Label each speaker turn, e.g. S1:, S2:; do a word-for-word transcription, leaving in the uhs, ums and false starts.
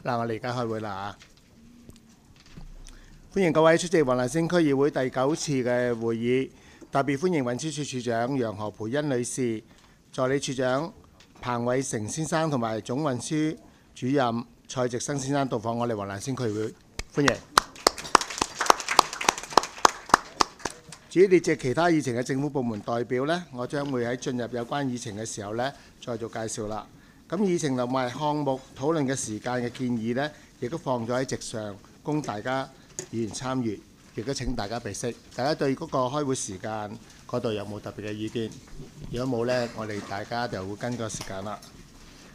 S1: 嗱，我哋而家開會啦嚇！歡迎各位出席黃大仙區議會第九次嘅會議，特別歡迎運輸署署長楊何蓓茵女士、助理處長彭偉成先生同埋總運輸主任蔡植生先生到訪我哋黃大仙區議會，歡迎。至於列席其他議程嘅政府部門代表呢，我將會喺進入有關議程嘅時候呢再做介紹啦。咁議程同埋項目討論嘅時間嘅建議呢，亦都放咗喺席上，供大家議員參與，亦都請大家備悉。大家對嗰個開會時間嗰度有冇特別嘅意見？如果冇呢，我哋大家就會跟個時間啦。